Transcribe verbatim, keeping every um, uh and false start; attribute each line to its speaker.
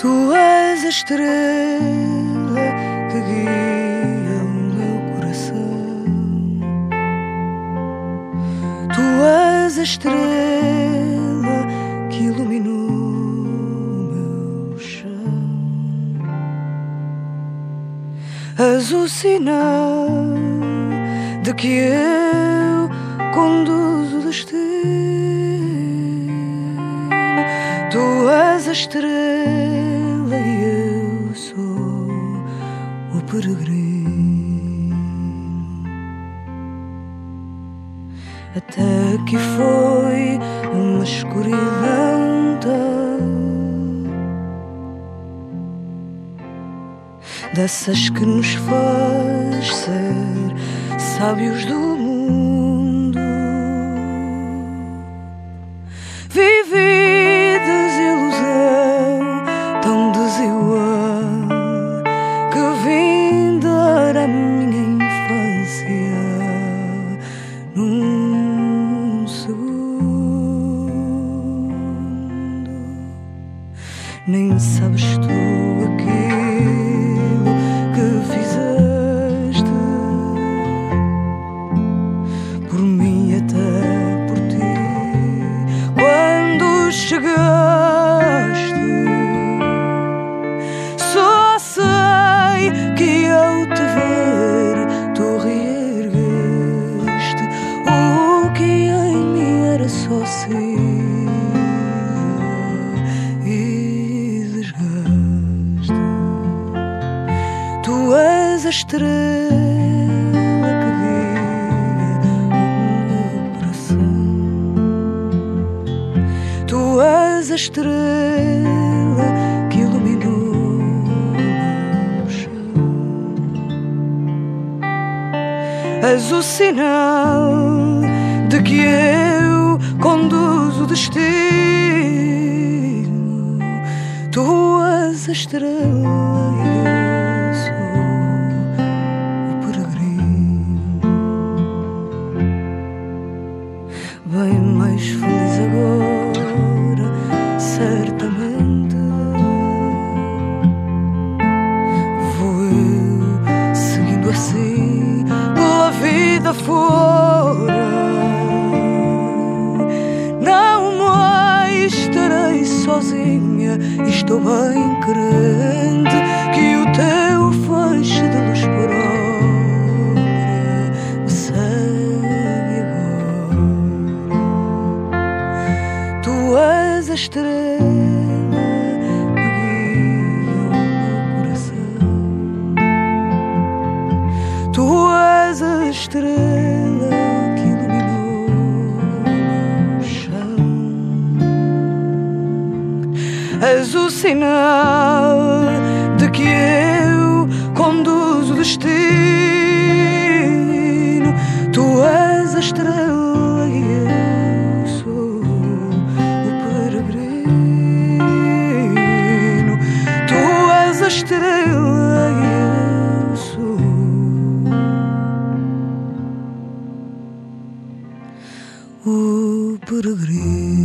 Speaker 1: Tu és a estrela que guia o meu coração. Tu és a estrela que iluminou o meu chão. És o sinal de que eu conduzo o destino. Tu és a estrela e eu sou o peregrino. Até que foi uma escuridão tal, dessas que nos faz ser sábios do mundo. Vivi desilusão tão desigual que vim dar a minha infância num segundo. Nem sabes tu aquilo que fizeste por mim, até por ti, quando chegaste. Só sei que ao te ver tu reergueste o que em mim era só cinza e desgaste. Tu és a estrela que guia o meu coração. Tu és a estrela que iluminou o meu chão. És o sinal de que eu conduzo o destino. Tu és a estrela e eu sou o peregrino. Bem mais feliz agora, certamente. Vou eu seguindo assim pela vida fora. Não mais estarei sozinha e estou bem crente que o teu feixe de luz própria me segue agora. Tu és a estrela que guia o meu coração. Tu és a estrela que iluminou o meu chão. És o sinal de que eu conduzo o destino. Tu és a estrela e eu sou o peregrino. Tu és a estrela e eu sou o peregrino.